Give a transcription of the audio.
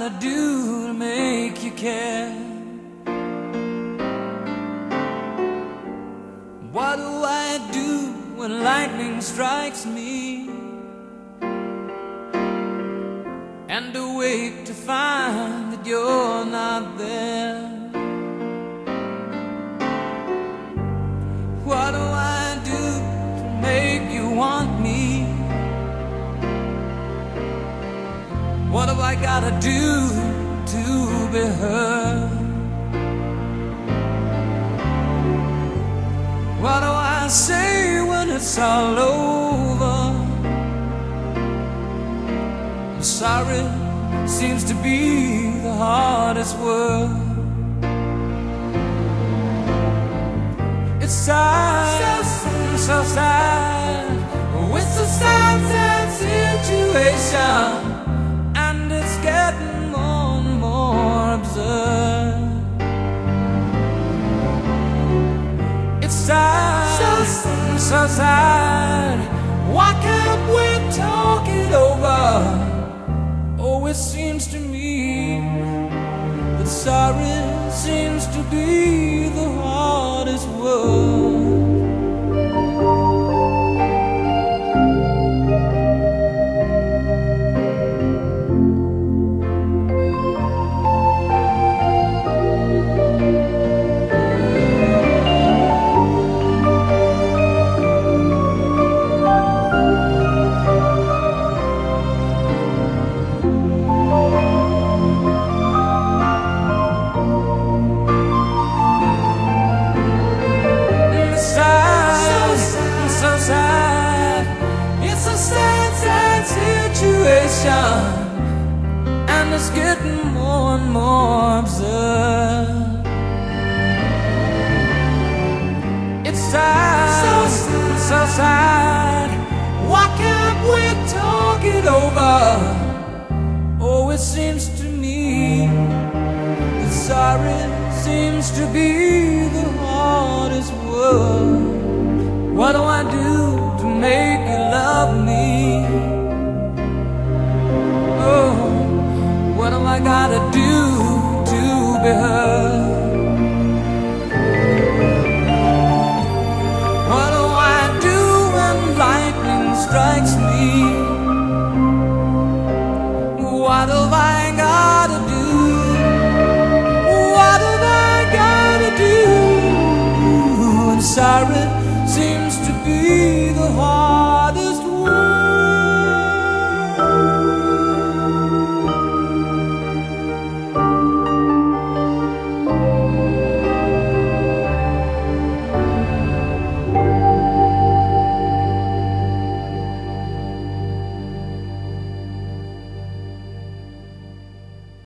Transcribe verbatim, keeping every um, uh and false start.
gotta do to make you care? What do I do when lightning strikes me and awake to find that you're not there? What do I do to make you want me? What have I gotta do to be heard? What do I say when it's all over? I'm sorry seems to be the hardest word. It's sad, so, so sad. It's a sad, sad situation, and it's getting more and more absurd. It's sad, so, so sad. Why can't we talk it over? Oh, it seems to me that sorry seems to be the hardest word. And it's getting more and more absurd. It's sad, so sad, so sad. Why can't we talk it over? Oh, it seems to me that sorry seems to be the hardest word. What do I do to make you love me? What do I gotta do to be heard? What do I do when lightning strikes me? What have I gotta do? What have I gotta do? And sorry seems to be the heart.